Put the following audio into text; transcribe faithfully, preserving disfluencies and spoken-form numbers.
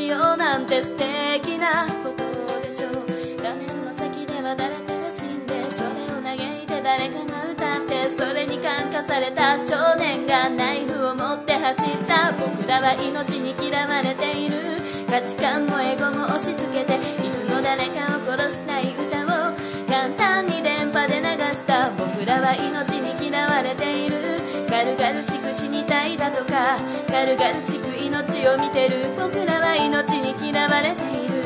ようなんて素敵なことでしょう。画面の先では誰かが死んで、それを嘆いて誰かが歌って、それに感化された少年がナイフを持って走った。僕らは命に嫌われている。価値観もエゴも押し付けて、いつも誰かを殺したい歌を簡単に電波で流した。僕らは命に嫌われている。軽々しく死にたいだとか、軽々しく命を見てる。僕らは命に嫌われている。